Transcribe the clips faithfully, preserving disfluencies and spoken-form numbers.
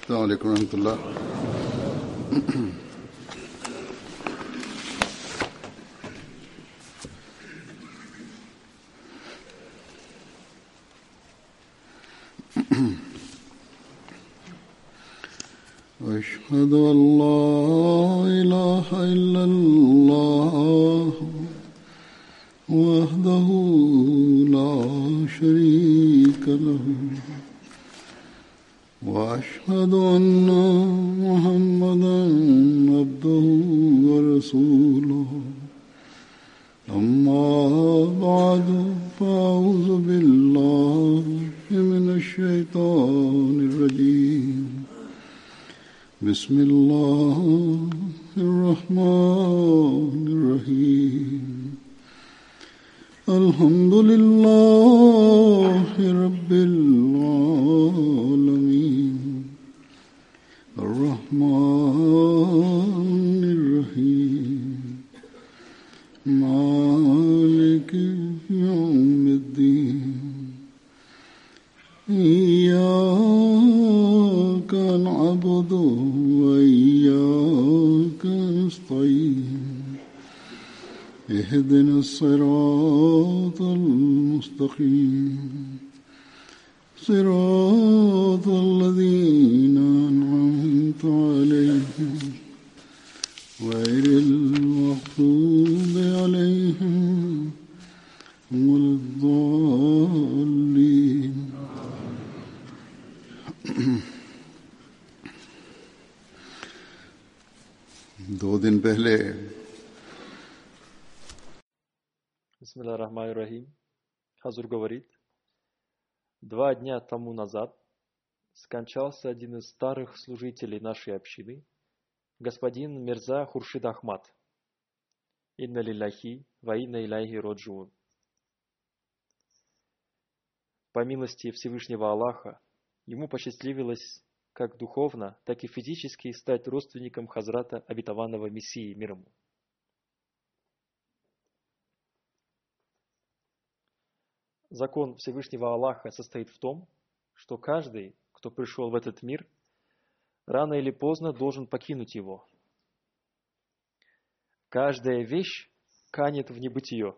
السلام عليكم ورحمة الله. أشهد أن لا إله إلا الله وحده لا شريك له وأشهد أن محمدا عبده ورسوله أما بعد فأعوذ بالله من الشيطان الرجيم بسم الله الرحمن الرحيم الحمد لله رب العالمين الرحمن الرحيم مالك يوم الدين إياك نعبد وإياك نستعين اهدنا الصراط المستقيم صراط الذين أنعمت عليهم غير المغضوب عليهم ولا الضالين. दो दिन पहले Бисмиллахир-рахманир-рахим. Хазур говорит, два дня тому назад скончался один из старых служителей нашей общины, господин Мирза Хуршид Ахмад. Инна лилляхи ва инна иляйхи роджиун. По милости Всевышнего Аллаха, ему посчастливилось как духовно, так и физически стать родственником Хазрата обетованного Мессии мир ему. Закон Всевышнего Аллаха состоит в том, что каждый, кто пришел в этот мир, рано или поздно должен покинуть его. Каждая вещь канет в небытие.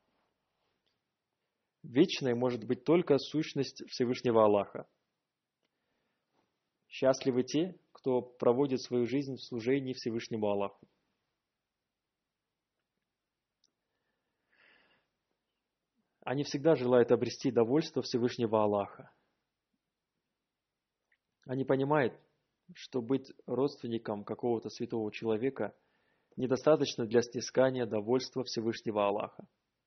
Вечной может быть только сущность Всевышнего Аллаха. Счастливы те, кто проводит свою жизнь в служении Всевышнему Аллаху. Они всегда желают обрести довольство Всевышнего Аллаха. Они понимают, что быть родственником какого-то святого человека недостаточно для снискания довольства Всевышнего Аллаха.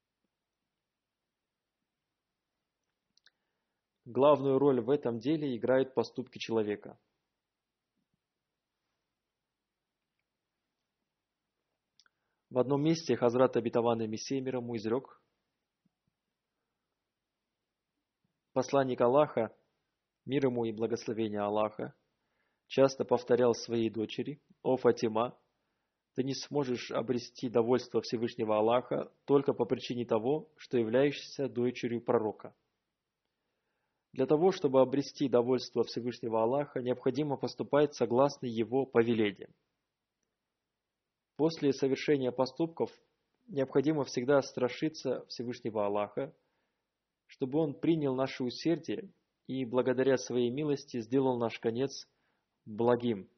Главную роль в этом деле играют поступки человека. В одном месте Хазрат обетованный Мессия мир ему изрек: посланник Аллаха, мир ему и благословение Аллаха, часто повторял своей дочери: «О Фатима, ты не сможешь обрести довольство Всевышнего Аллаха только по причине того, что являешься дочерью пророка». Для того, чтобы обрести довольство Всевышнего Аллаха, необходимо поступать согласно Его повелениям. После совершения поступков необходимо всегда страшиться Всевышнего Аллаха, чтобы Он принял наше усердие и благодаря Своей милости сделал наш конец благим.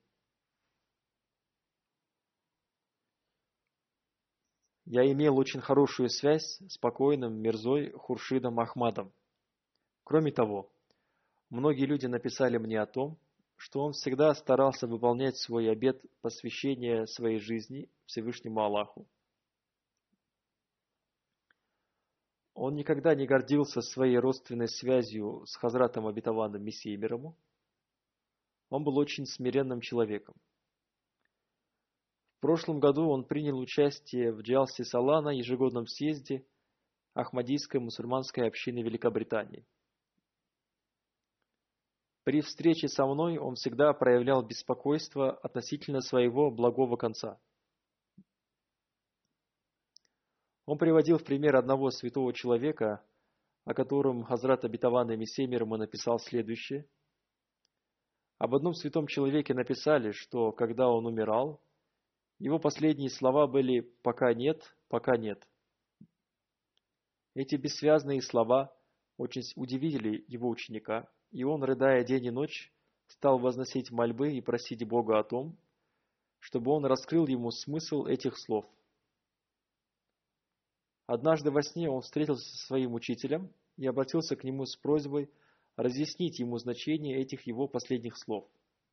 Я имел очень хорошую связь с покойным Мирзой Хуршидом Ахмадом. Кроме того, многие люди написали мне о том, что он всегда старался выполнять свой обет посвящения своей жизни Всевышнему Аллаху. Он никогда не гордился своей родственной связью с Хазратом обетованным Мессией мир ему. Он был очень смиренным человеком. В прошлом году он принял участие в Джалсе Салана, ежегодном съезде Ахмадийской мусульманской общины Великобритании. При встрече со мной он всегда проявлял беспокойство относительно своего благого конца. Он приводил в пример одного святого человека, о котором Хазрат обетованный Мессия мир ему написал следующее. Об одном святом человеке написали, что когда он умирал, его последние слова были «пока нет, пока нет». Эти бессвязные слова очень удивили его ученика, и он, рыдая день и ночь, стал возносить мольбы и просить Бога о том, чтобы он раскрыл ему смысл этих слов. Однажды во сне он встретился со своим учителем и обратился к нему с просьбой разъяснить ему значение этих его последних слов.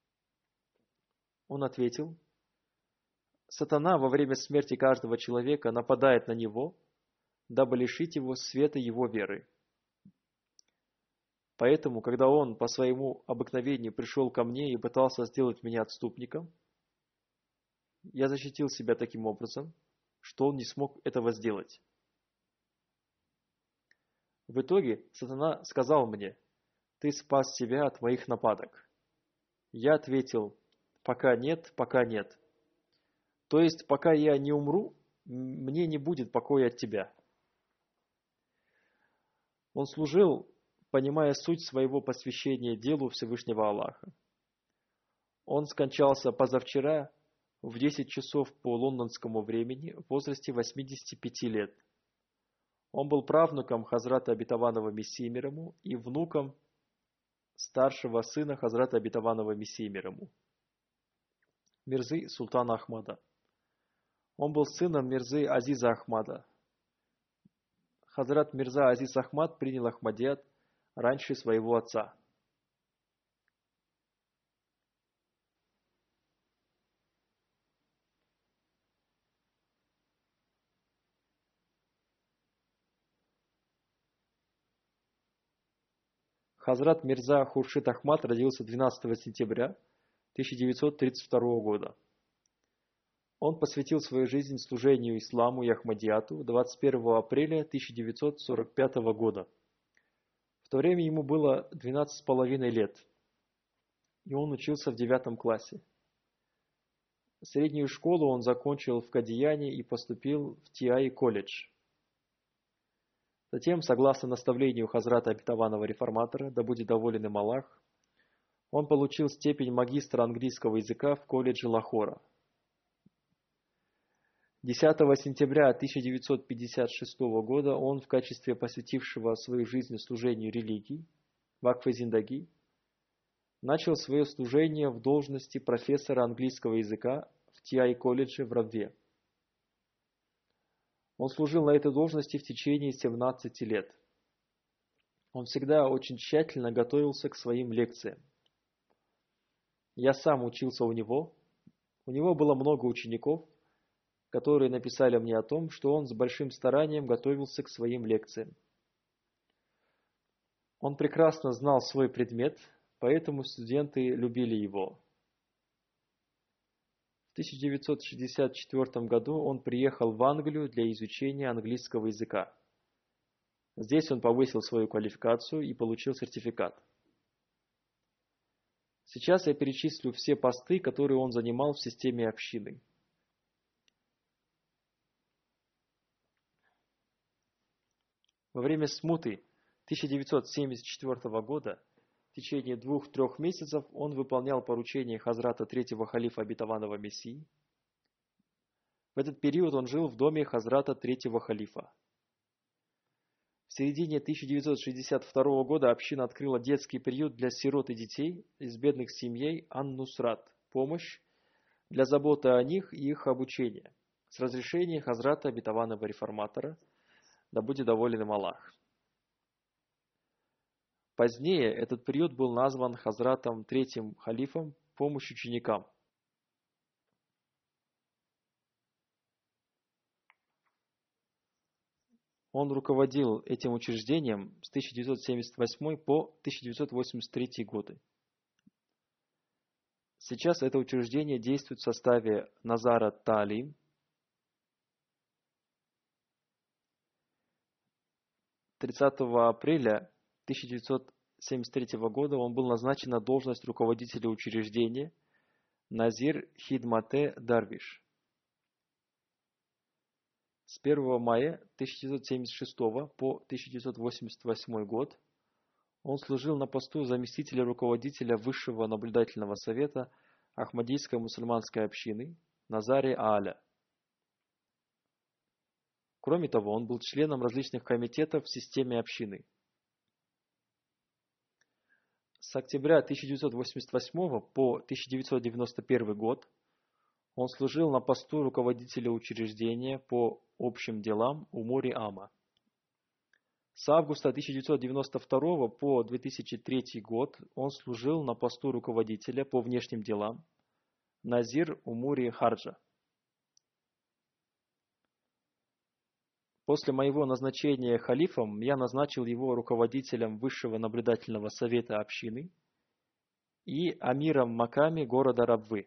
Он ответил: «Сатана во время смерти каждого человека нападает на него, дабы лишить его света его веры. Поэтому, когда он по своему обыкновению пришел ко мне и пытался сделать меня отступником, я защитил себя таким образом, что он не смог этого сделать. В итоге сатана сказал мне: ты спас себя от моих нападок. Я ответил: пока нет, пока нет. То есть, пока я не умру, мне не будет покоя от тебя». Он служил, понимая суть своего посвящения делу Всевышнего Аллаха. Он скончался позавчера в десять часов по лондонскому времени в возрасте восьмидесяти пяти лет. Он был правнуком Хазрата Обетованного Мессии мир ему и внуком старшего сына Хазрата Обетованного Мессии мир ему, Мирзы Султана Ахмада. Он был сыном Мирзы Азиза Ахмада. Хазрат Мирза Азиз Ахмад принял Ахмадият раньше своего отца. Хазрат Мирза Хуршид Ахмад родился двенадцатого сентября тысяча девятьсот тридцать второго года. Он посвятил свою жизнь служению исламу и Ахмадияту двадцать первого апреля тысяча девятьсот сорок пятого года. В то время ему было двенадцать с половиной лет, и он учился в девятом классе. Среднюю школу он закончил в Кадияне и поступил в Ти-Ай колледж. Затем, согласно наставлению Хазрата Обетованного Реформатора, да будет доволен им Аллах, он получил степень магистра английского языка в колледже Лахора. десятого сентября тысяча девятьсот пятьдесят шестого года он в качестве посвятившего свою жизнь служению религии, Вакфе Зиндаги, начал свое служение в должности профессора английского языка в Ти-Ай колледже в Равве. Он служил на этой должности в течение семнадцати лет. Он всегда очень тщательно готовился к своим лекциям. Я сам учился у него. У него было много учеников, которые написали мне о том, что он с большим старанием готовился к своим лекциям. Он прекрасно знал свой предмет, поэтому студенты любили его. В тысяча девятьсот шестьдесят четвёртом году он приехал в Англию для изучения английского языка. Здесь он повысил свою квалификацию и получил сертификат. Сейчас я перечислю все посты, которые он занимал в системе общины. Во время смуты тысяча девятьсот семьдесят четвёртого года в течение двух-трех месяцев он выполнял поручения Хазрата третьего халифа Обетованного Мессии. В этот период он жил в доме Хазрата третьего халифа. В середине тысяча девятьсот шестьдесят второго года община открыла детский приют для сирот и детей из бедных семей Ан-Нусрат, помощь для заботы о них и их обучения, с разрешения Хазрата Обетованного Реформатора, да будет доволен им Аллах. Позднее этот период был назван Хазратом третьим халифом «Помощь ученикам». Он руководил этим учреждением с тысяча девятьсот семьдесят восьмого по тысяча девятьсот восемьдесят третий годы. Сейчас это учреждение действует в составе Назара Таалим. тридцатого апреля тысяча девятьсот семьдесят третьего года он был назначен на должность руководителя учреждения Назир Хидмате Дарвиш. С первого мая тысяча девятьсот семьдесят шестого по тысяча девятьсот восемьдесят восьмой год Он служил на посту заместителя руководителя Высшего наблюдательного совета Ахмадийской мусульманской общины Назари Ааля. Кроме того, он был членом различных комитетов в системе общины. С октября тысяча девятьсот восемьдесят восьмого по тысяча девятьсот девяносто первый год он служил на посту руководителя учреждения по общим делам Умури Ама. С августа тысяча девятьсот девяносто второго по две тысячи третий год он служил на посту руководителя по внешним делам Назир Умури Харджа. После моего назначения халифом я назначил его руководителем Высшего наблюдательного совета общины и амиром Маками города Рабвы.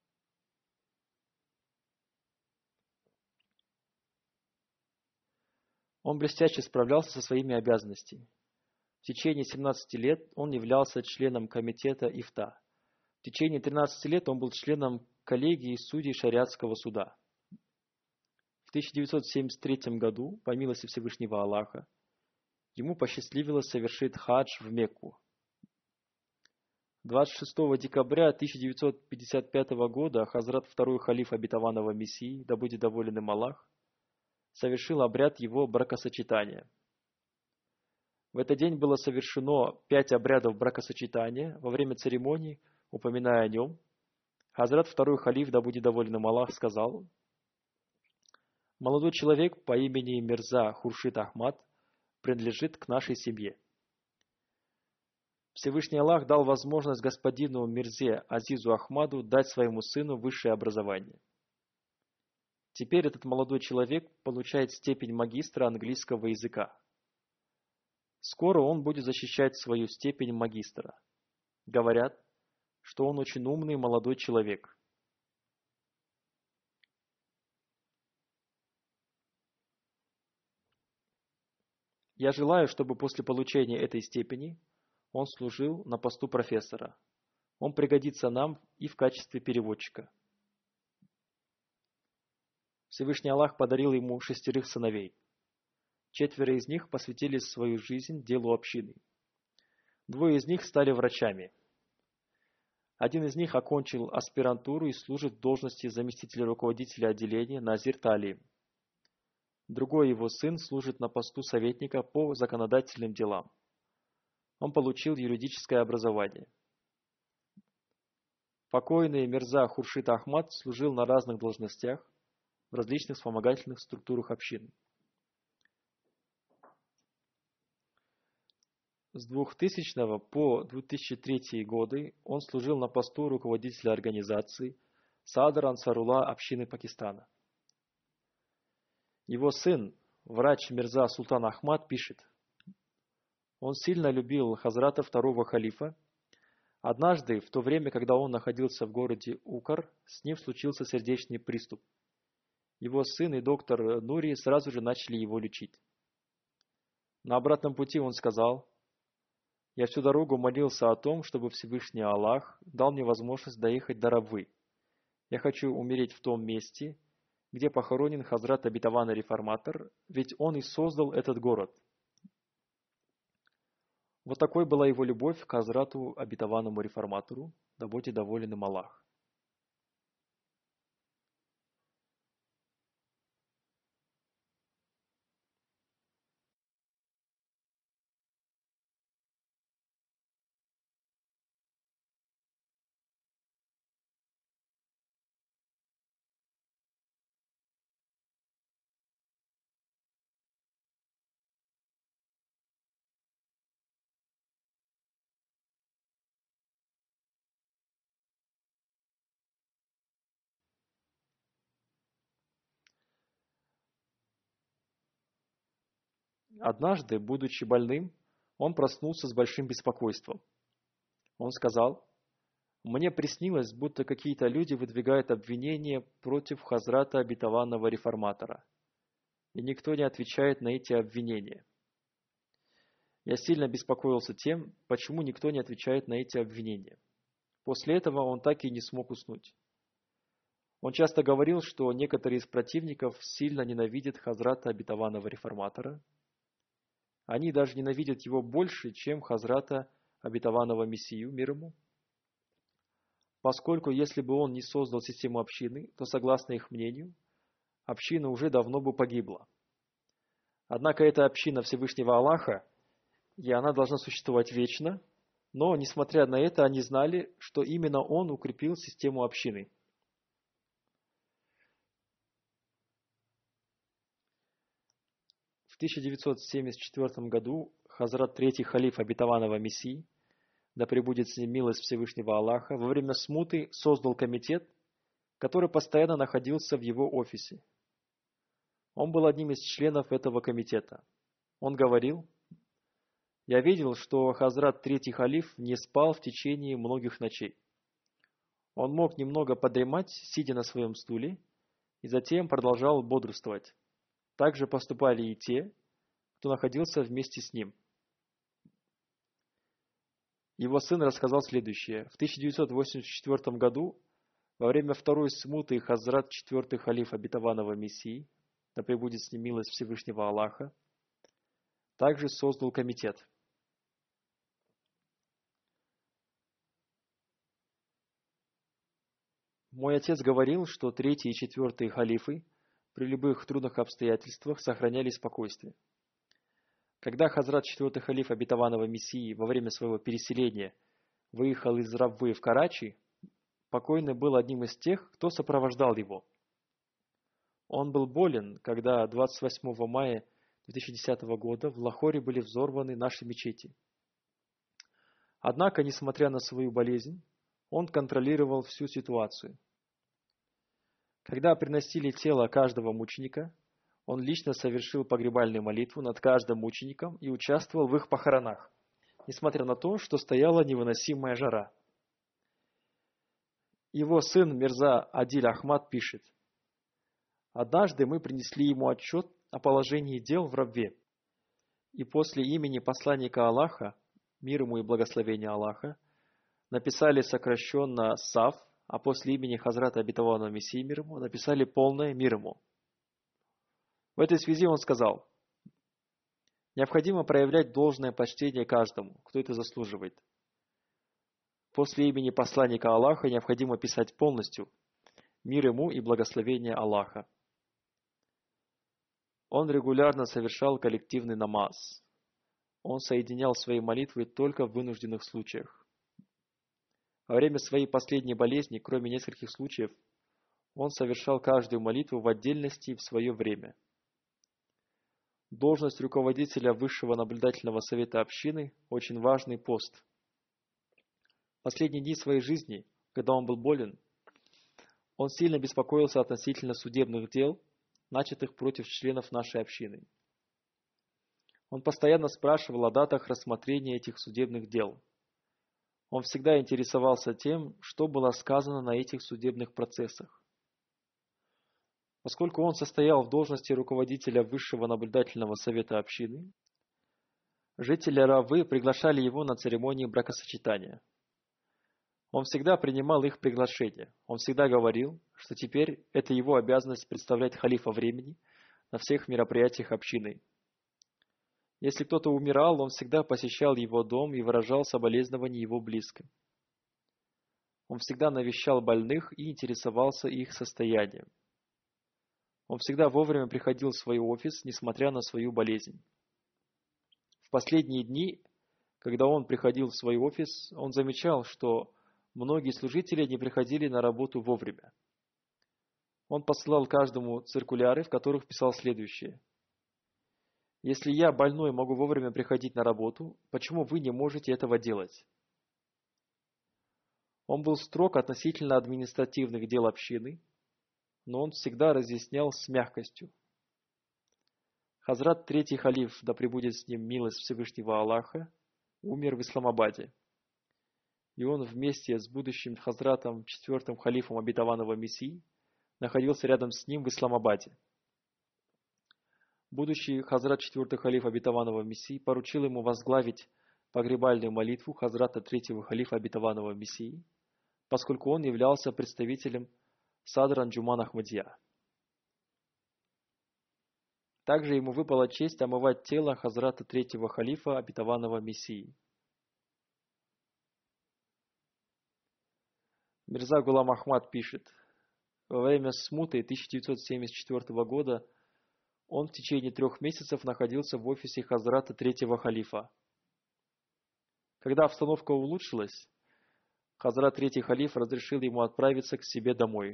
Он блестяще справлялся со своими обязанностями. В течение семнадцати лет он являлся членом комитета Ифта. В течение тринадцати лет он был членом коллегии судей шариатского суда. В тысяча девятьсот семьдесят третьем году, по милости Всевышнего Аллаха, ему посчастливилось совершить хадж в Мекку. двадцать шестого декабря тысяча девятьсот пятьдесят пятого года Хазрат второй халиф обетованного Мессии, да будет доволен им Аллах, совершил обряд его бракосочетания. В этот день было совершено пять обрядов бракосочетания. Во время церемонии, упоминая о нем, Хазрат второй халиф, да будет доволен им Аллах, сказал: «Молодой человек по имени Мирза Хуршид Ахмад принадлежит к нашей семье. Всевышний Аллах дал возможность господину Мирзе Азизу Ахмаду дать своему сыну высшее образование. Теперь этот молодой человек получает степень магистра английского языка. Скоро он будет защищать свою степень магистра. Говорят, что он очень умный молодой человек. Я желаю, чтобы после получения этой степени он служил на посту профессора. Он пригодится нам и в качестве переводчика». Всевышний Аллах подарил ему шестерых сыновей. Четверо из них посвятили свою жизнь делу общины. Двое из них стали врачами. Один из них окончил аспирантуру и служит в должности заместителя руководителя отделения Назир Талим. Другой его сын служит на посту советника по законодательным делам. Он получил юридическое образование. Покойный Мирза Хуршид Ахмад служил на разных должностях в различных вспомогательных структурах общин. С двухтысячного по две тысячи третий годы он служил на посту руководителя организации Садр Ансарулла общины Пакистана. Его сын, врач Мирза Султан Ахмад, пишет: он сильно любил Хазрата второго халифа. Однажды, в то время, когда он находился в городе Укар, с ним случился сердечный приступ. Его сын и доктор Нури сразу же начали его лечить. На обратном пути он сказал: «Я всю дорогу молился о том, чтобы Всевышний Аллах дал мне возможность доехать до Рабвы. Я хочу умереть в том месте, где похоронен Хазрат обетованный реформатор, ведь он и создал этот город». Вот такой была его любовь к Хазрату обетованному реформатору, да будет доволен им Аллах. Однажды, будучи больным, он проснулся с большим беспокойством. Он сказал: «Мне приснилось, будто какие-то люди выдвигают обвинения против Хазрата обетованного реформатора, и никто не отвечает на эти обвинения. Я сильно беспокоился тем, почему никто не отвечает на эти обвинения. После этого он так и не смог уснуть. Он часто говорил, что некоторые из противников сильно ненавидят Хазрата обетованного реформатора, Они даже ненавидят его больше, чем Хазрата обетованного Мессию, мир ему. Поскольку если бы он не создал систему общины, то, согласно их мнению, община уже давно бы погибла. Однако это община Всевышнего Аллаха, и она должна существовать вечно, но, несмотря на это, они знали, что именно он укрепил систему общины. В тысяча девятьсот семьдесят четвёртом году Хазрат Третий халиф обетованного Мессии, да пребудет с ним милость Всевышнего Аллаха, во время смуты создал комитет, который постоянно находился в его офисе. Он был одним из членов этого комитета. Он говорил: «Я видел, что Хазрат Третий халиф не спал в течение многих ночей. Он мог немного подремать, сидя на своем стуле, и затем продолжал бодрствовать. Так же поступали и те, кто находился вместе с ним». Его сын рассказал следующее. В тысяча девятьсот восемьдесят четвёртом году, во время второй смуты, Хазрат Четвертый халиф обетованного Мессии, да пребудет с ним милость Всевышнего Аллаха, также создал комитет. Мой отец говорил, что третий и четвертый халифы при любых трудных обстоятельствах сохраняли спокойствие. Когда Хазрат Четвертый халиф обетованного Мессии во время своего переселения выехал из Раввы в Карачи, покойный был одним из тех, кто сопровождал его. Он был болен, когда двадцать восьмого мая две тысячи десятого года в Лахоре были взорваны наши мечети. Однако, несмотря на свою болезнь, он контролировал всю ситуацию. Когда приносили тело каждого мученика, он лично совершил погребальную молитву над каждым мучеником и участвовал в их похоронах, несмотря на то, что стояла невыносимая жара. Его сын Мирза Адиль Ахмад пишет: «Однажды мы принесли ему отчет о положении дел в Равве, и после имени посланника Аллаха, мир ему и благословение Аллаха, написали сокращенно Сав, а после имени Хазрата обетованного Мессии, мир ему, написали полное мир ему». В этой связи он сказал: «Необходимо проявлять должное почтение каждому, кто это заслуживает. После имени посланника Аллаха необходимо писать полностью мир ему и благословение Аллаха». Он регулярно совершал коллективный намаз. Он соединял свои молитвы только в вынужденных случаях. Во время своей последней болезни, кроме нескольких случаев, он совершал каждую молитву в отдельности в свое время. Должность руководителя Высшего наблюдательного совета общины – очень важный пост. В последние дни своей жизни, когда он был болен, он сильно беспокоился относительно судебных дел, начатых против членов нашей общины. Он постоянно спрашивал о датах рассмотрения этих судебных дел. Он всегда интересовался тем, что было сказано на этих судебных процессах. Поскольку он состоял в должности руководителя Высшего наблюдательного совета общины, жители Раввы приглашали его на церемонии бракосочетания. Он всегда принимал их приглашение. Он всегда говорил, что теперь это его обязанность представлять халифа времени на всех мероприятиях общины. Если кто-то умирал, он всегда посещал его дом и выражал соболезнования его близким. Он всегда навещал больных и интересовался их состоянием. Он всегда вовремя приходил в свой офис, несмотря на свою болезнь. В последние дни, когда он приходил в свой офис, он замечал, что многие служители не приходили на работу вовремя. Он посылал каждому циркуляры, в которых писал следующее: «Если я, больной, могу вовремя приходить на работу, почему вы не можете этого делать?» Он был строг относительно административных дел общины, но он всегда разъяснял с мягкостью. Хазрат Третий халиф, да пребудет с ним милость Всевышнего Аллаха, умер в Исламабаде. И он вместе с будущим Хазратом Четвертым халифом обетованного Мессии находился рядом с ним в Исламабаде. Будущий Хазрат Четвертый халиф обетованного Мессии поручил ему возглавить погребальную молитву Хазрата Третьего халифа обетованного Мессии, поскольку он являлся представителем Садр Анджуман Ахмадия. Также ему выпала честь омывать тело хазрата третьего халифа обетованного Мессии. Мирза Гулам Ахмад пишет: во время смуты тысяча девятьсот семьдесят четвёртого года он в течение трех месяцев находился в офисе хазрата третьего халифа. Когда обстановка улучшилась, хазрат третий халиф разрешил ему отправиться к себе домой.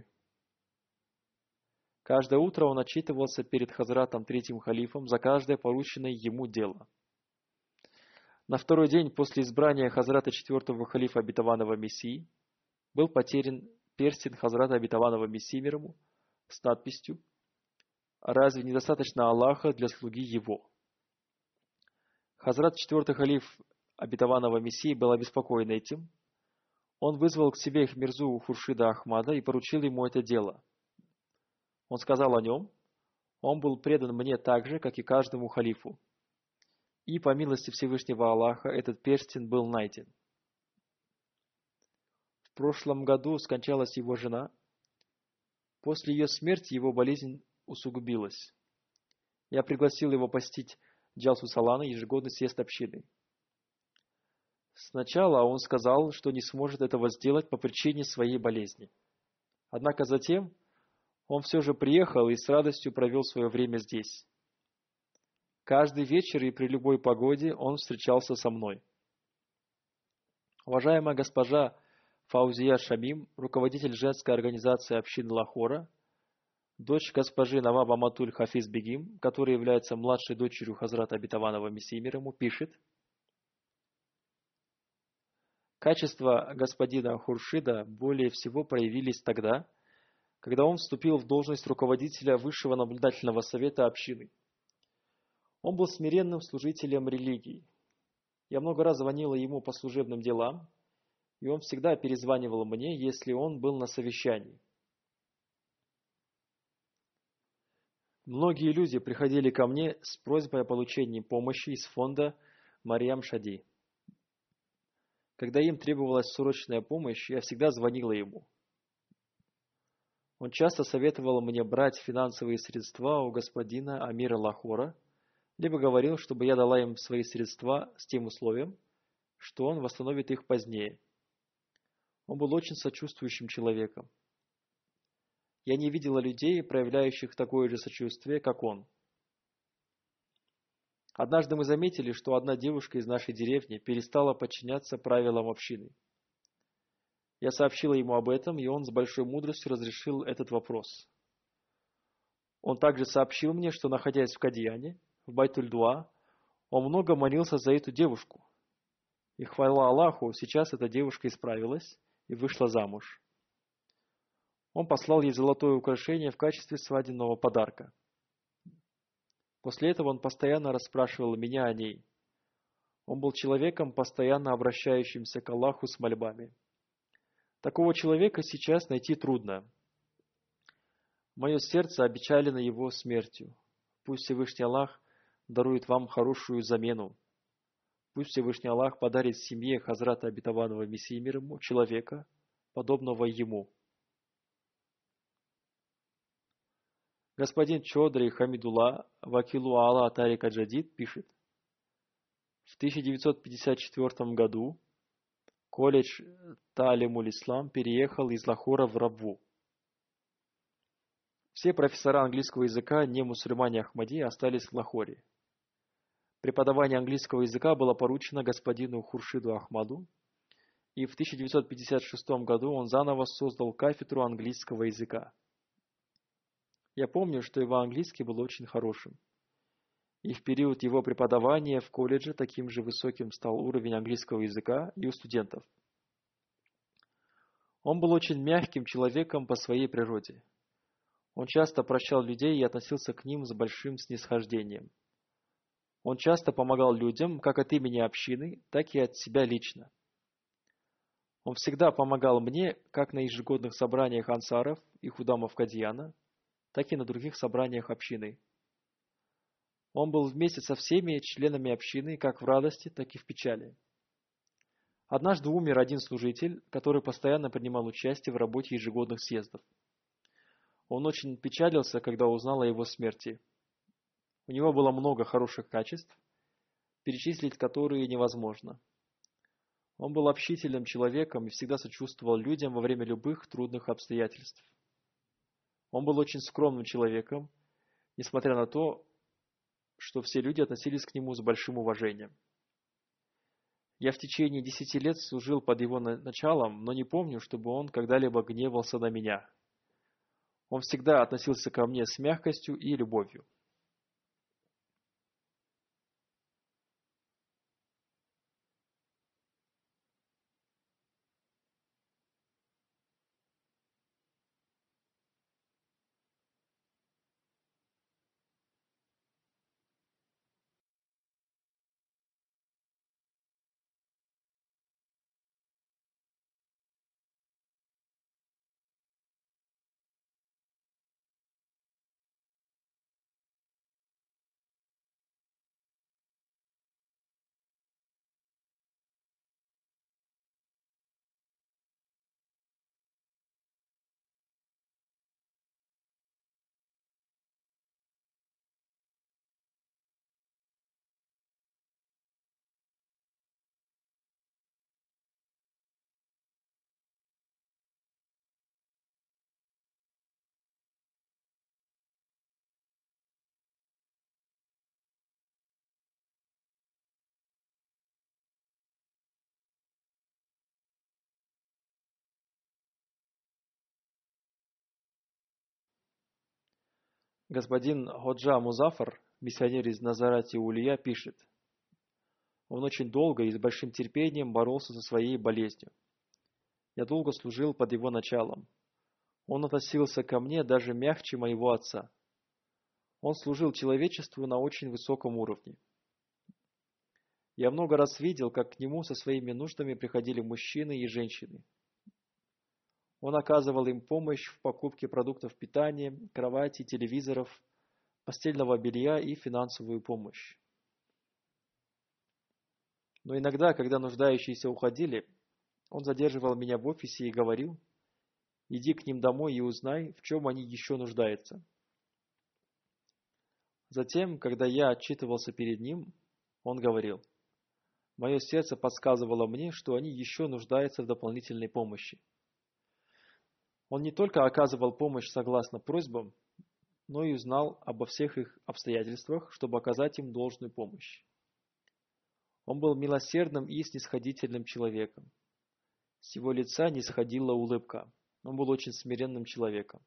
Каждое утро он отчитывался перед хазратом третьим халифом за каждое порученное ему дело. На второй день после избрания хазрата четвертого халифа обетованного Мессии был потерян перстень хазрата обетованного Мессии мир ему с надписью: «Разве недостаточно Аллаха для слуги его?» Хазрат четвертый халиф обетованного Мессии был обеспокоен этим. Он вызвал к себе их Мирзу Хуршида Ахмада и поручил ему это дело. Он сказал о нем: он был предан мне так же, как и каждому халифу. И по милости Всевышнего Аллаха этот перстень был найден. В прошлом году скончалась его жена. После ее смерти его болезнь усугубилась. Я пригласил его посетить Джалсу Салана, ежегодный съезд общины. Сначала он сказал, что не сможет этого сделать по причине своей болезни. Однако затем он все же приехал и с радостью провел свое время здесь. Каждый вечер и при любой погоде он встречался со мной. Уважаемая госпожа Фаузия Шамим, руководитель женской организации общины Лахора, дочь госпожи Наваб Аматуль Хафиз Бегим, которая является младшей дочерью хазрата обетованного Мессии мир ему, пишет: качества господина Хуршида более всего проявились тогда, когда он вступил в должность руководителя Высшего наблюдательного совета общины. Он был смиренным служителем религии. Я много раз звонила ему по служебным делам, и он всегда перезванивал мне, если он был на совещании. Многие люди приходили ко мне с просьбой о получении помощи из фонда Мариам Шади. Когда им требовалась срочная помощь, я всегда звонила ему. Он часто советовал мне брать финансовые средства у господина Амира Лахора, либо говорил, чтобы я дала им свои средства с тем условием, что он восстановит их позднее. Он был очень сочувствующим человеком. Я не видела людей, проявляющих такое же сочувствие, как он. Однажды мы заметили, что одна девушка из нашей деревни перестала подчиняться правилам общины. Я сообщила ему об этом, и он с большой мудростью разрешил этот вопрос. Он также сообщил мне, что, находясь в Кадьяне, в Байтуль-Дуа, он много молился за эту девушку. И хвала Аллаху, сейчас эта девушка исправилась и вышла замуж. Он послал ей золотое украшение в качестве свадебного подарка. После этого он постоянно расспрашивал меня о ней. Он был человеком, постоянно обращающимся к Аллаху с мольбами. Такого человека сейчас найти трудно. Мое сердце опечалено его смертью. Пусть Всевышний Аллах дарует вам хорошую замену. Пусть Всевышний Аллах подарит семье хазрата обетованного Мессии мир ему человека, подобного ему. Господин Чодри Хамидулла, вакилу Алла Тарика Джадид, пишет: в тысяча девятьсот пятьдесят четвёртом году колледж Талимуль Ислам переехал из Лахора в Рабву. Все профессора английского языка, не мусульмане Ахмади, остались в Лахоре. Преподавание английского языка было поручено господину Хуршиду Ахмаду, и в тысяча девятьсот пятьдесят шестом году он заново создал кафедру английского языка. Я помню, что его английский был очень хорошим. И в период его преподавания в колледже таким же высоким стал уровень английского языка и у студентов. Он был очень мягким человеком по своей природе. Он часто прощал людей и относился к ним с большим снисхождением. Он часто помогал людям как от имени общины, так и от себя лично. Он всегда помогал мне как на ежегодных собраниях ансаров и худамов Кадьяна, так и на других собраниях общины. Он был вместе со всеми членами общины как в радости, так и в печали. Однажды умер один служитель, который постоянно принимал участие в работе ежегодных съездов. Он очень печалился, когда узнал о его смерти. У него было много хороших качеств, перечислить которые невозможно. Он был общительным человеком и всегда сочувствовал людям во время любых трудных обстоятельств. Он был очень скромным человеком, несмотря на то, что все люди относились к нему с большим уважением. Я в течение десяти лет служил под его началом, но не помню, чтобы он когда-либо гневался на меня. Он всегда относился ко мне с мягкостью и любовью. Господин Ходжа Музафар, миссионер из Назарати-Улия, пишет: «Он очень долго и с большим терпением боролся со своей болезнью. Я долго служил под его началом. Он относился ко мне даже мягче моего отца. Он служил человечеству на очень высоком уровне. Я много раз видел, как к нему со своими нуждами приходили мужчины и женщины. Он оказывал им помощь в покупке продуктов питания, кровати, телевизоров, постельного белья и финансовую помощь. Но иногда, когда нуждающиеся уходили, он задерживал меня в офисе и говорил: иди к ним домой и узнай, в чем они еще нуждаются. Затем, когда я отчитывался перед ним, он говорил: мое сердце подсказывало мне, что они еще нуждаются в дополнительной помощи. Он не только оказывал помощь согласно просьбам, но и узнал обо всех их обстоятельствах, чтобы оказать им должную помощь. Он был милосердным и снисходительным человеком. С его лица не сходила улыбка. Он был очень смиренным человеком.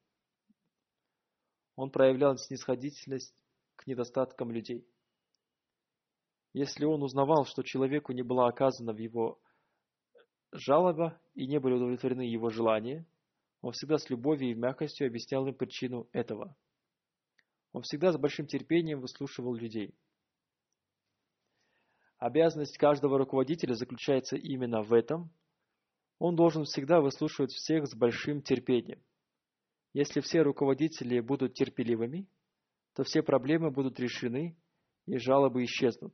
Он проявлял снисходительность к недостаткам людей. Если он узнавал, что человеку не была оказана в его жалоба и не были удовлетворены его желания, он всегда с любовью и мягкостью объяснял им причину этого. Он всегда с большим терпением выслушивал людей. Обязанность каждого руководителя заключается именно в этом. Он должен всегда выслушивать всех с большим терпением. Если все руководители будут терпеливыми, то все проблемы будут решены и жалобы исчезнут.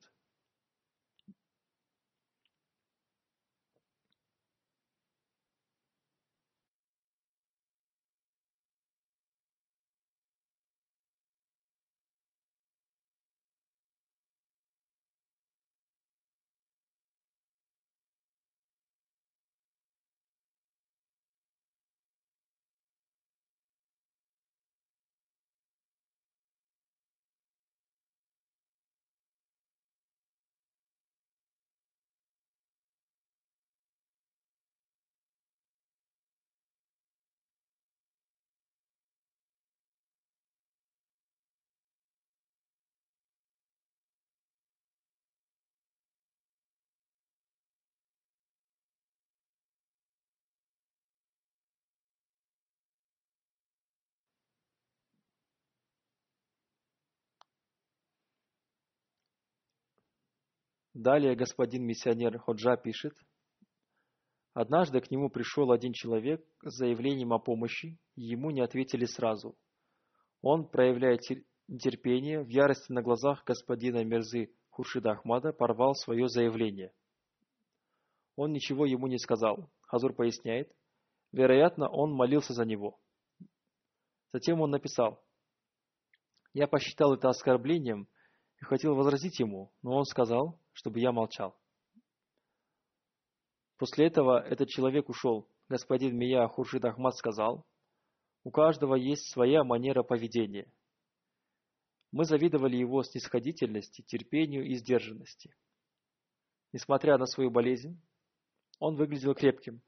Далее господин миссионер Ходжа пишет: однажды к нему пришел один человек с заявлением о помощи, и ему не ответили сразу. Он, проявляя терпение, в ярости на глазах господина Мирзы Хуршида Ахмада порвал свое заявление. Он ничего ему не сказал. Хазур поясняет: вероятно, он молился за него. Затем он написал: я посчитал это оскорблением Я хотел возразить ему, но он сказал, чтобы я молчал. После этого этот человек ушел. Господин Мия Хуршид Ахмад сказал, у каждого есть своя манера поведения. Мы завидовали его снисходительности, терпению и сдержанности. Несмотря на свою болезнь, он выглядел крепким.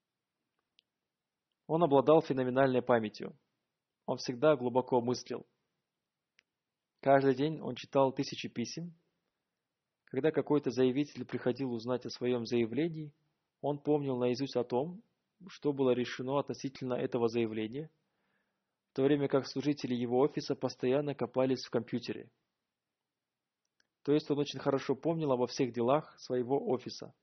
Он обладал феноменальной памятью. Он всегда глубоко мыслил. Каждый день он читал тысячи писем. Когда какой-то заявитель приходил узнать о своем заявлении, он помнил наизусть о том, что было решено относительно этого заявления, в то время как служители его офиса постоянно копались в компьютере. То есть он очень хорошо помнил обо всех делах своего офиса.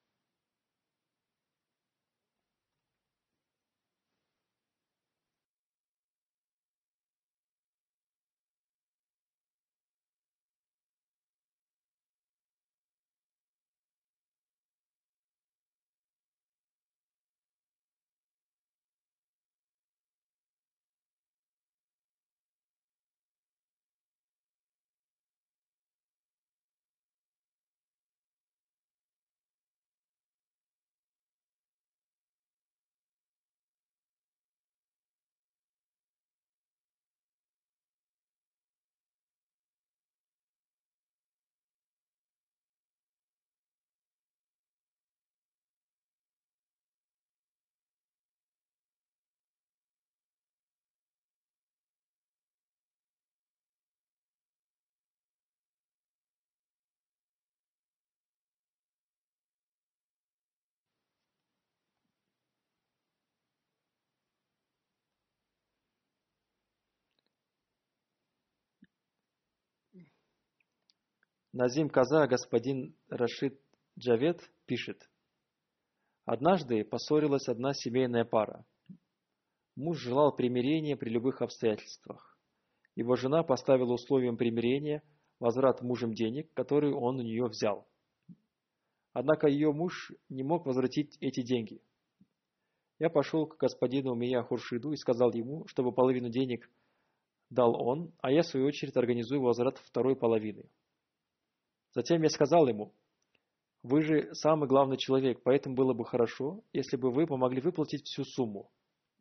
Назим Каза, господин Рашид Джавед, пишет. Однажды поссорилась одна семейная пара. Муж желал примирения при любых обстоятельствах. Его жена поставила условием примирения возврат мужем денег, которые он у нее взял. Однако ее муж не мог возвратить эти деньги. Я пошел к господину Мия Хуршиду и сказал ему, чтобы половину денег дал он, а я в свою очередь организую возврат второй половины. Затем я сказал ему, вы же самый главный человек, поэтому было бы хорошо, если бы вы помогли выплатить всю сумму.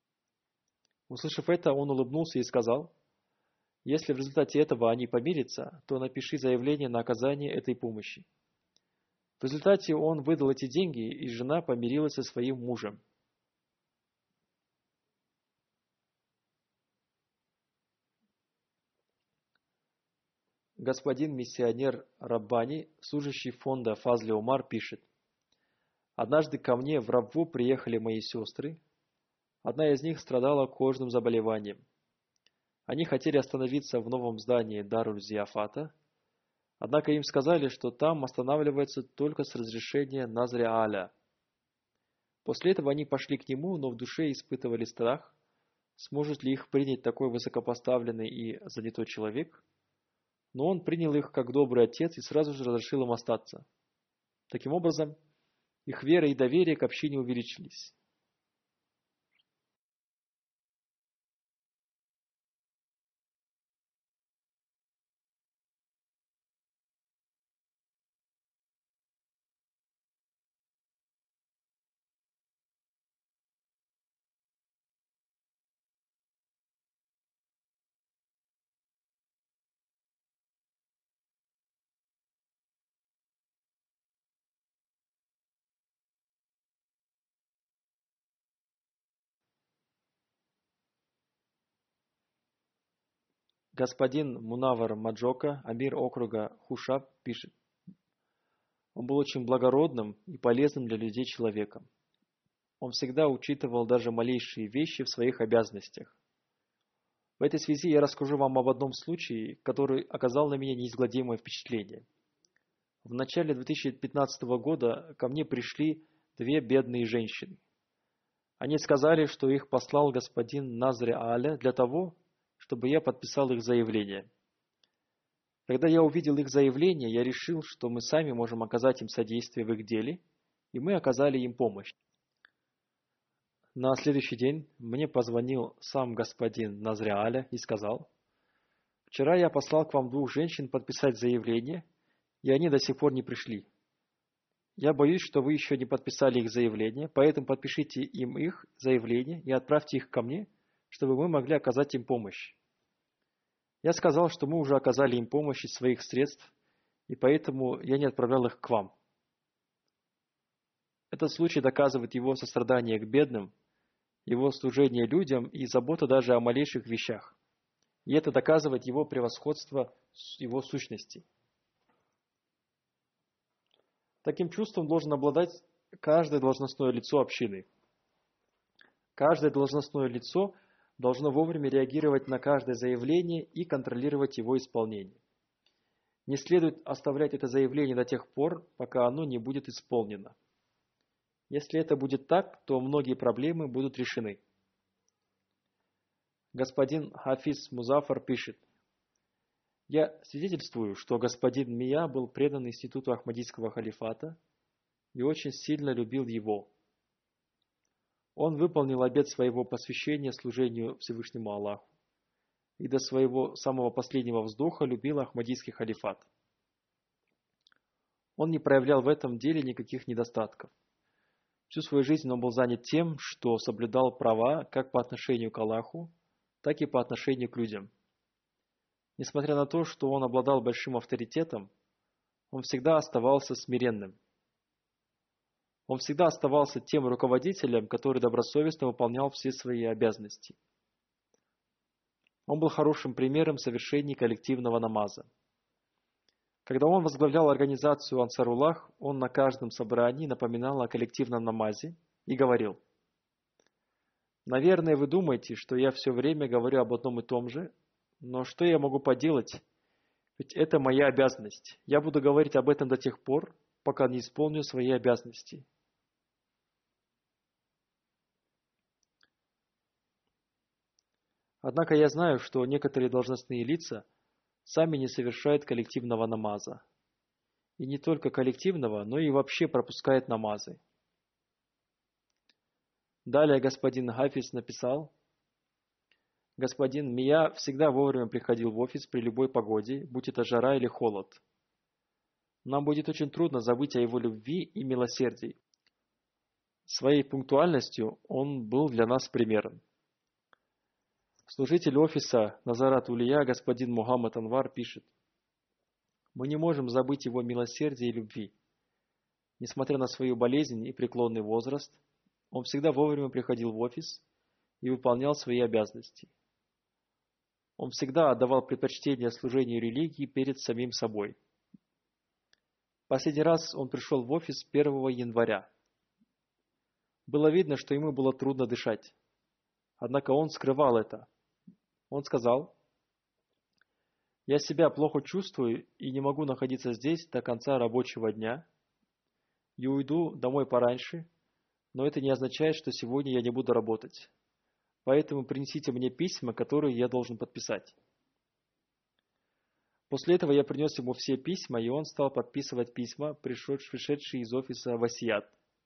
Услышав это, он улыбнулся и сказал, если в результате этого они помирятся, то напиши заявление на оказание этой помощи. В результате он выдал эти деньги, и жена помирилась со своим мужем. Господин миссионер Раббани, служащий фонда Фазли Умар, пишет. Однажды ко мне в Рабву приехали мои сестры. Одна из них страдала кожным заболеванием. Они хотели остановиться в новом здании Даруль-Зияфата, однако им сказали, что там останавливается только с разрешения Назря Аля. После этого они пошли к нему, но в душе испытывали страх, сможет ли их принять такой высокопоставленный и занятой человек. Но он принял их как добрый отец и сразу же разрешил им остаться. Таким образом, их вера и доверие к общине увеличились. Господин Мунавар Маджока, амир округа Хушаб, пишет. Он был очень благородным и полезным для людей человеком. Он всегда учитывал даже малейшие вещи в своих обязанностях. В этой связи я расскажу вам об одном случае, который оказал на меня неизгладимое впечатление. В начале две тысячи пятнадцатого года ко мне пришли две бедные женщины. Они сказали, что их послал господин Назри Аля для того, чтобы я подписал их заявление. Когда я увидел их заявление, я решил, что мы сами можем оказать им содействие в их деле, и мы оказали им помощь. На следующий день мне позвонил сам господин Назри Аля и сказал, Вчера я послал к вам двух женщин подписать заявление, и они до сих пор не пришли. Я боюсь, что вы еще не подписали их заявление, поэтому подпишите им их заявление и отправьте их ко мне, чтобы мы могли оказать им помощь. Я сказал, что мы уже оказали им помощь из своих средств, и поэтому я не отправлял их к вам. Этот случай доказывает его сострадание к бедным, его служение людям и забота даже о малейших вещах. И это доказывает его превосходство его сущности. Таким чувством должен обладать каждое должностное лицо общины. Каждое должностное лицо должно вовремя реагировать на каждое заявление и контролировать его исполнение. Не следует оставлять это заявление до тех пор, пока оно не будет исполнено. Если это будет так, то многие проблемы будут решены. Господин Хафиз Музафар пишет: «Я свидетельствую, что господин Мия был предан институту Ахмадийского халифата и очень сильно любил его. Он выполнил обет своего посвящения служению Всевышнему Аллаху и до своего самого последнего вздоха любил Ахмадийский халифат. Он не проявлял в этом деле никаких недостатков. Всю свою жизнь он был занят тем, что соблюдал права как по отношению к Аллаху, так и по отношению к людям. Несмотря на то, что он обладал большим авторитетом, он всегда оставался смиренным. Он всегда оставался тем руководителем, который добросовестно выполнял все свои обязанности. Он был хорошим примером совершения коллективного намаза. Когда он возглавлял организацию Ансаруллах, он на каждом собрании напоминал о коллективном намазе и говорил: «Наверное, вы думаете, что я все время говорю об одном и том же, но что я могу поделать? Ведь это моя обязанность. Я буду говорить об этом до тех пор, пока не исполню свои обязанности». Однако я знаю, что некоторые должностные лица сами не совершают коллективного намаза. И не только коллективного, но и вообще пропускают намазы. Далее господин Хафиз написал: «Господин Мия всегда вовремя приходил в офис при любой погоде, будь это жара или холод. Нам будет очень трудно забыть о его любви и милосердии. Своей пунктуальностью он был для нас примером». Служитель офиса Назарат Улия господин Мухаммад Анвар пишет: «Мы не можем забыть его милосердия и любви. Несмотря на свою болезнь и преклонный возраст, он всегда вовремя приходил в офис и выполнял свои обязанности. Он всегда отдавал предпочтение служению религии перед самим собой. Последний раз он пришел в офис первого января. Было видно, что ему было трудно дышать. Однако он скрывал это. Он сказал: «Я себя плохо чувствую и не могу находиться здесь до конца рабочего дня. Я уйду домой пораньше, но это не означает, что сегодня я не буду работать. Поэтому принесите мне письма, которые я должен подписать». После этого я принес ему все письма, и он стал подписывать письма, пришедшие из офиса Васият.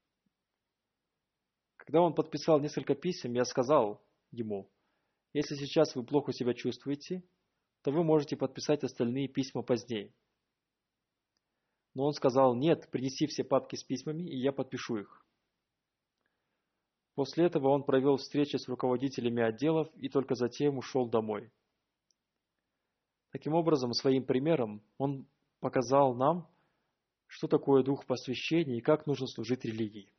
Когда он подписал несколько писем, я сказал ему: «Если сейчас вы плохо себя чувствуете, то вы можете подписать остальные письма позднее». Но он сказал: «Нет, принеси все папки с письмами, и я подпишу их». После этого он провел встречи с руководителями отделов и только затем ушел домой. Таким образом, своим примером он показал нам, что такое дух посвящения и как нужно служить религии.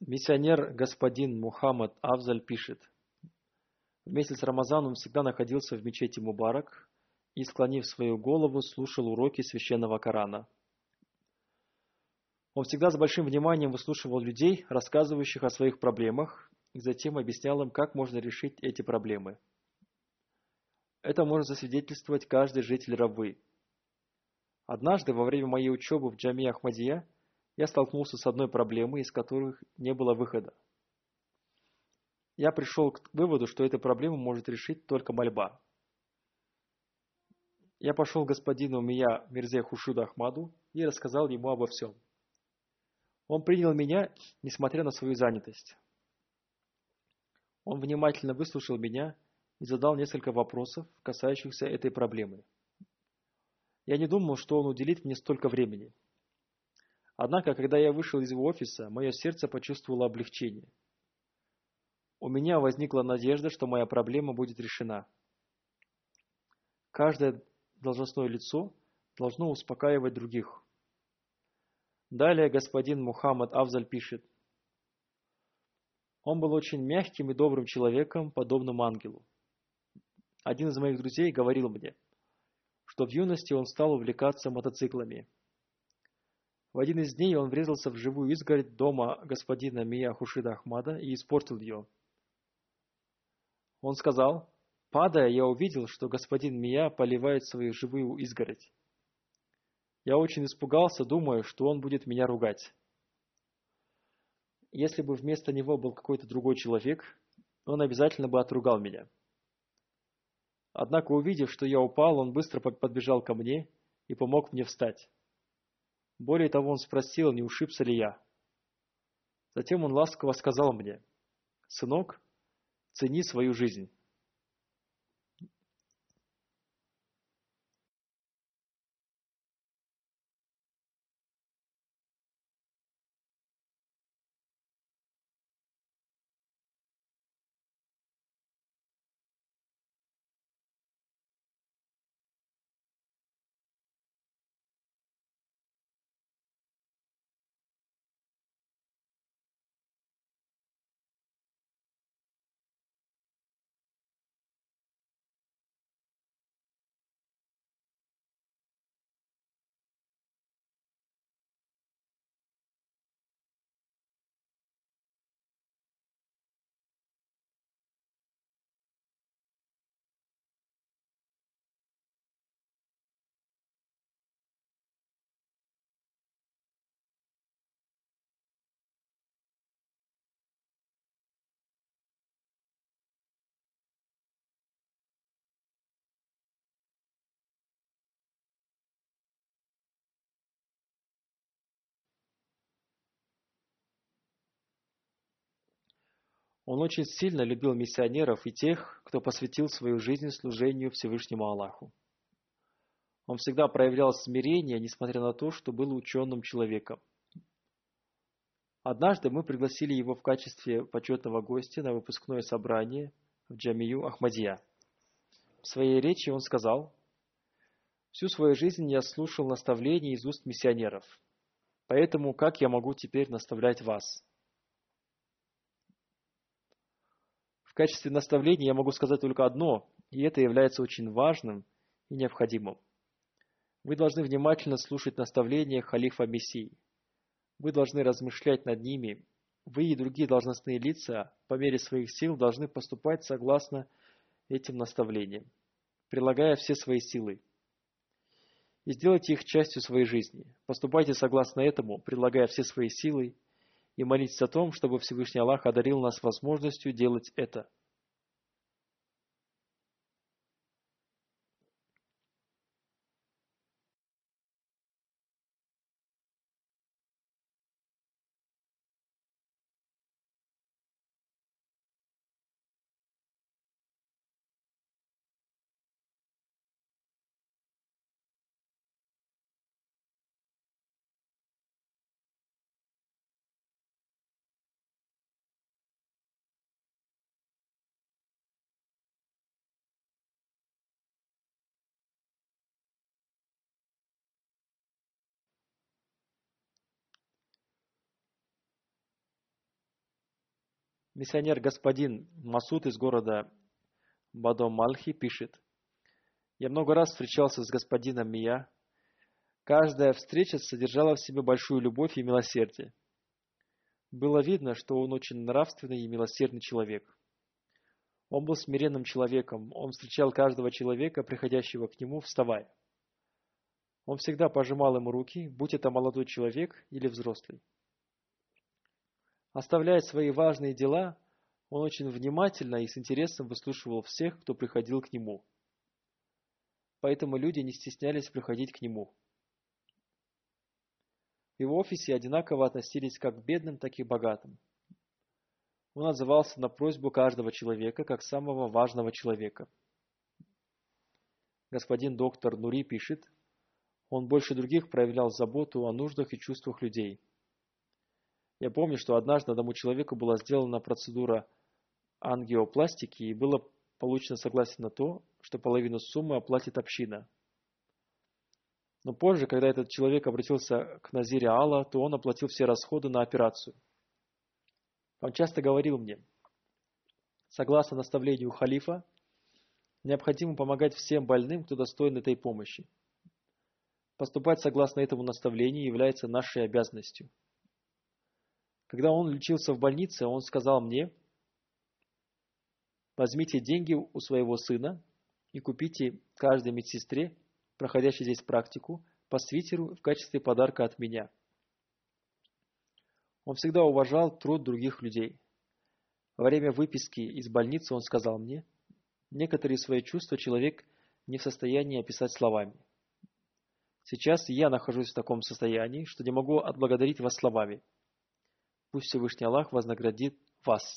Миссионер господин Мухаммад Афзаль пишет: в месяц Рамазан он всегда находился в мечети Мубарак и, склонив свою голову, слушал уроки священного Корана. Он всегда с большим вниманием выслушивал людей, рассказывающих о своих проблемах, и затем объяснял им, как можно решить эти проблемы. Это может засвидетельствовать каждый житель Равы. Однажды, во время моей учебы в Джами Ахмадия, я столкнулся с одной проблемой, из которых не было выхода. Я пришел к выводу, что эту проблему может решить только мольба. Я пошел к господину Мия Мирзе Хушуду Ахмаду и рассказал ему обо всем. Он принял меня, несмотря на свою занятость. Он внимательно выслушал меня и задал несколько вопросов, касающихся этой проблемы. Я не думал, что он уделит мне столько времени. Однако, когда я вышел из его офиса, мое сердце почувствовало облегчение. У меня возникла надежда, что моя проблема будет решена. Каждое должностное лицо должно успокаивать других. Далее господин Мухаммад Афзаль пишет: он был очень мягким и добрым человеком, подобным ангелу. Один из моих друзей говорил мне, что в юности он стал увлекаться мотоциклами. В один из дней он врезался в живую изгородь дома господина Мия Хушида Ахмада и испортил ее. Он сказал: падая, я увидел, что господин Мия поливает свою живую изгородь. Я очень испугался, думая, что он будет меня ругать. Если бы вместо него был какой-то другой человек, он обязательно бы отругал меня. Однако, увидев, что я упал, он быстро подбежал ко мне и помог мне встать. Более того, он спросил, не ушибся ли я. Затем он ласково сказал мне: «Сынок, цени свою жизнь». Он очень сильно любил миссионеров и тех, кто посвятил свою жизнь служению Всевышнему Аллаху. Он всегда проявлял смирение, несмотря на то, что был ученым человеком. Однажды мы пригласили его в качестве почетного гостя на выпускное собрание в Джамию Ахмадия. В своей речи он сказал: «Всю свою жизнь я слушал наставления из уст миссионеров, поэтому как я могу теперь наставлять вас?» В качестве наставления я могу сказать только одно, и это является очень важным и необходимым. Вы должны внимательно слушать наставления халифа Мессии. Вы должны размышлять над ними. Вы и другие должностные лица по мере своих сил должны поступать согласно этим наставлениям, прилагая все свои силы. И сделайте их частью своей жизни. Поступайте согласно этому, прилагая все свои силы, и молитесь о том, чтобы Всевышний Аллах одарил нас возможностью делать это. Миссионер господин Масуд из города Бадом-Мальхи пишет: «Я много раз встречался с господином Мия. Каждая встреча содержала в себе большую любовь и милосердие. Было видно, что он очень нравственный и милосердный человек. Он был смиренным человеком, он встречал каждого человека, приходящего к нему, вставая. Он всегда пожимал ему руки, будь это молодой человек или взрослый. Оставляя свои важные дела, он очень внимательно и с интересом выслушивал всех, кто приходил к нему. Поэтому люди не стеснялись приходить к нему. В его офисе одинаково относились как к бедным, так и к богатым. Он отзывался на просьбу каждого человека как самого важного человека. Господин доктор Нури пишет: он больше других проявлял заботу о нуждах и чувствах людей. Я помню, что однажды одному человеку была сделана процедура ангиопластики и было получено согласие на то, что половину суммы оплатит община. Но позже, когда этот человек обратился к Назире Алла, то он оплатил все расходы на операцию. Он часто говорил мне: согласно наставлению халифа, необходимо помогать всем больным, кто достоин этой помощи. Поступать согласно этому наставлению является нашей обязанностью. Когда он лечился в больнице, он сказал мне: возьмите деньги у своего сына и купите каждой медсестре, проходящей здесь практику, по свитеру в качестве подарка от меня. Он всегда уважал труд других людей. Во время выписки из больницы он сказал мне: некоторые свои чувства человек не в состоянии описать словами. Сейчас я нахожусь в таком состоянии, что не могу отблагодарить вас словами. Пусть Всевышний Аллах вознаградит вас.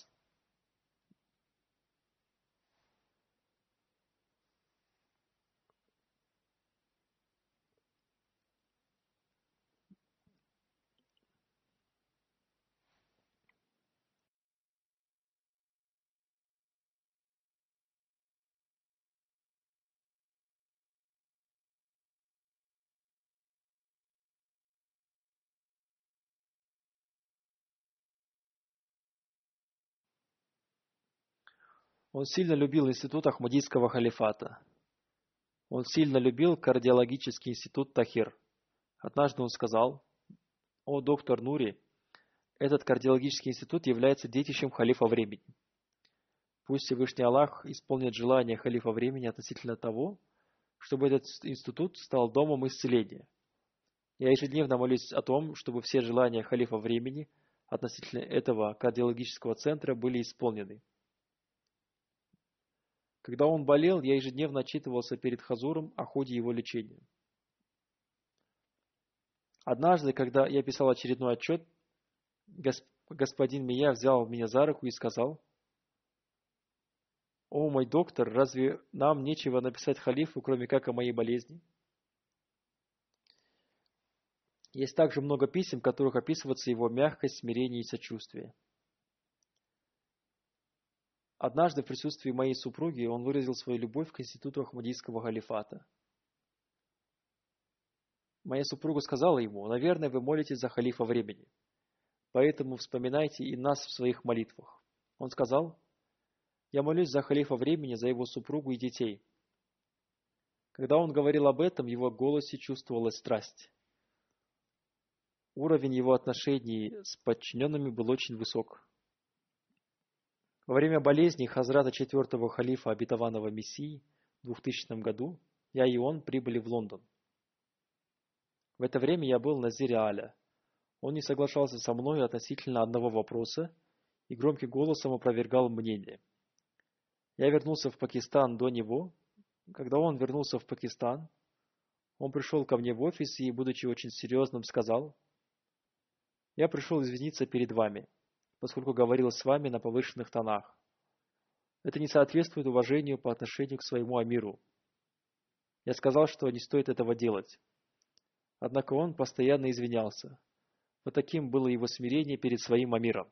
Он сильно любил институт Ахмадийского халифата. Он сильно любил кардиологический институт Тахир. Однажды он сказал: «О, доктор Нури, этот кардиологический институт является детищем халифа времени. Пусть Всевышний Аллах исполнит желание халифа времени относительно того, чтобы этот институт стал домом исцеления. Я ежедневно молюсь о том, чтобы все желания халифа времени относительно этого кардиологического центра были исполнены». Когда он болел, я ежедневно отчитывался перед Хазуром о ходе его лечения. Однажды, когда я писал очередной отчет, господин Мия взял меня за руку и сказал: «О, мой доктор, разве нам нечего написать халифу, кроме как о моей болезни?» Есть также много писем, в которых описывается его мягкость, смирение и сочувствие. Однажды в присутствии моей супруги он выразил свою любовь к институту Ахмадийского халифата. Моя супруга сказала ему: «Наверное, вы молитесь за халифа времени, поэтому вспоминайте и нас в своих молитвах». Он сказал: «Я молюсь за халифа времени, за его супругу и детей». Когда он говорил об этом, в его голосе чувствовалась страсть. Уровень его отношений с подчиненными был очень высок. Во время болезни Хазрата четвертого халифа обетованного Мессии в двухтысячном году я и он прибыли в Лондон. В это время я был на Назире Аля. Он не соглашался со мной относительно одного вопроса и громким голосом опровергал мнение. Я вернулся в Пакистан до него. Когда он вернулся в Пакистан, он пришел ко мне в офис и, будучи очень серьезным, сказал: «Я пришел извиниться перед вами, поскольку говорил с вами на повышенных тонах. Это не соответствует уважению по отношению к своему амиру. Я сказал, что не стоит этого делать». Однако он постоянно извинялся. Вот таким было его смирение перед своим амиром.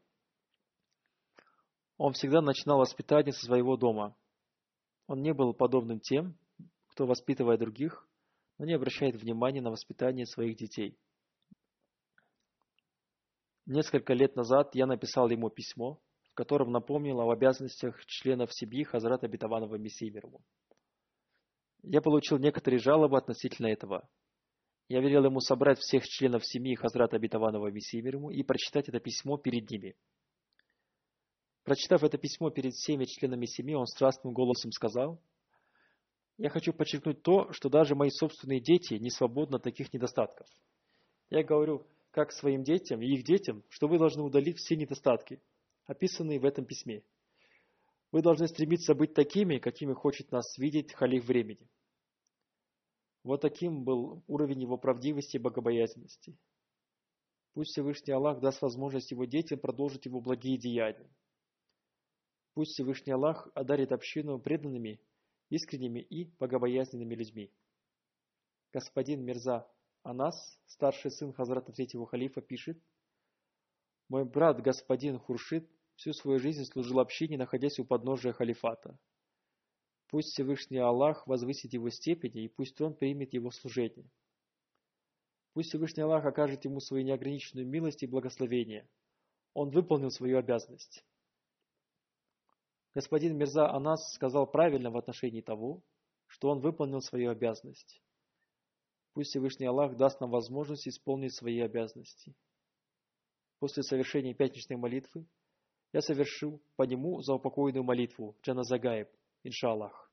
Он всегда начинал воспитание со своего дома. Он не был подобным тем, кто, воспитывая других, но не обращает внимания на воспитание своих детей. Несколько лет назад я написал ему письмо, в в котором напомнил об обязанностях членов семьи Хазрата Обетованного Мессии мир ему. Я получил некоторые жалобы относительно этого. Я велел ему собрать всех членов семьи Хазрата Обетованного Мессии мир ему и прочитать это письмо перед ними. Прочитав это письмо перед всеми членами семьи, он страстным голосом сказал: «Я хочу подчеркнуть то, что даже мои собственные дети не свободны от таких недостатков. Я говорю как своим детям и их детям, что вы должны удалить все недостатки, описанные в этом письме. Вы должны стремиться быть такими, какими хочет нас видеть халиф времени». Вот таким был уровень его правдивости и богобоязненности. Пусть Всевышний Аллах даст возможность его детям продолжить его благие деяния. Пусть Всевышний Аллах одарит общину преданными, искренними и богобоязненными людьми. Господин Мирза Анас, старший сын Хазрата Третьего Халифа, пишет: «Мой брат господин Хуршид всю свою жизнь служил общине, находясь у подножия халифата. Пусть Всевышний Аллах возвысит его степени, и пусть он примет его служение. Пусть Всевышний Аллах окажет ему свою неограниченную милость и благословение. Он выполнил свою обязанность». Господин Мирза Анас сказал правильно в отношении того, что он выполнил свою обязанность. Пусть Всевышний Аллах даст нам возможность исполнить свои обязанности. После совершения пятничной молитвы я совершу по нему заупокойную молитву Джаназа Гаиб, иншаллах.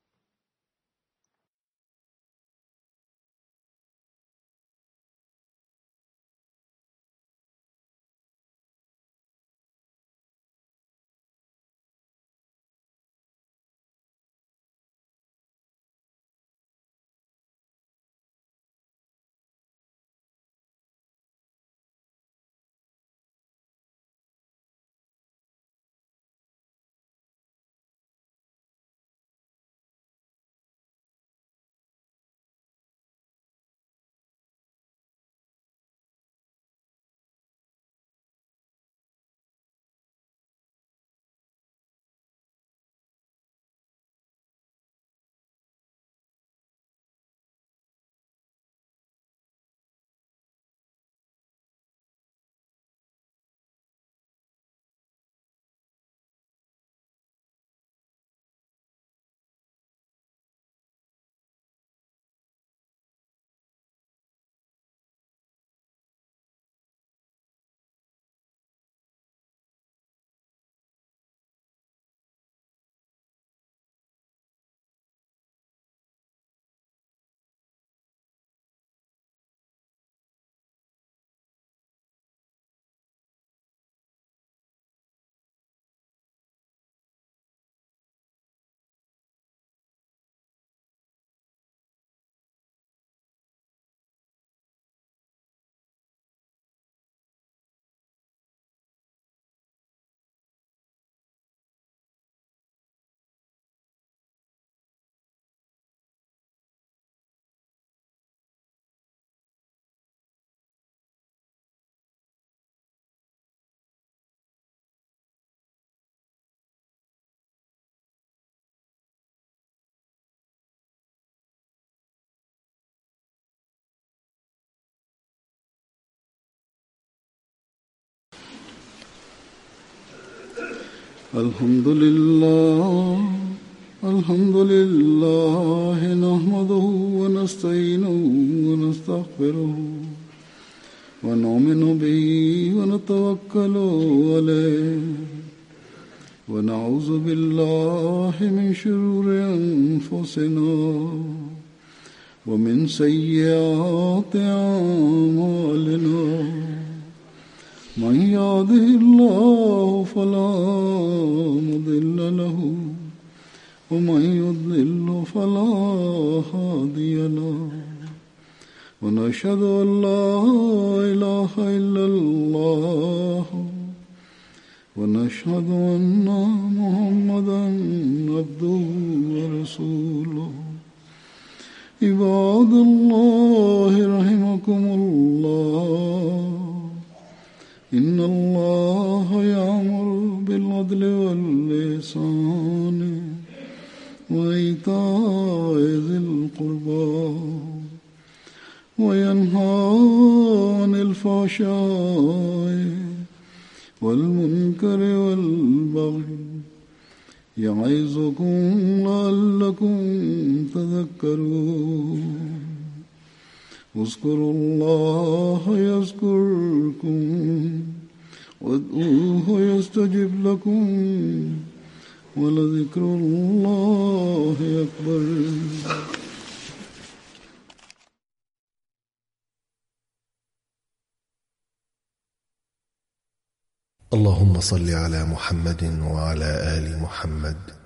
الحمد لله الحمد لله نحمده ونستعينه ونستغفره ونؤمن به ونتوكل عليه ونعوذ بالله من شرور أنفسنا ومن سيئات أعمالنا من يهده الله فلا مضل له ومن يضلل فلا هادي له ونشهد أن لا إله إلا الله ونشهد أن محمدا عبده ورسوله عباد الله رحمكم الله إن الله يأمر بالعدل والإحسان وإيتاء ذي القربى وينهى عن الفحشاء والمنكر والبغي البغي يعظكم لعلكم تذكرون اذكروا الله يذكركم وادعوه يستجب لكم ولذكر الله أكبر. اللهم صل على محمد وعلى آل محمد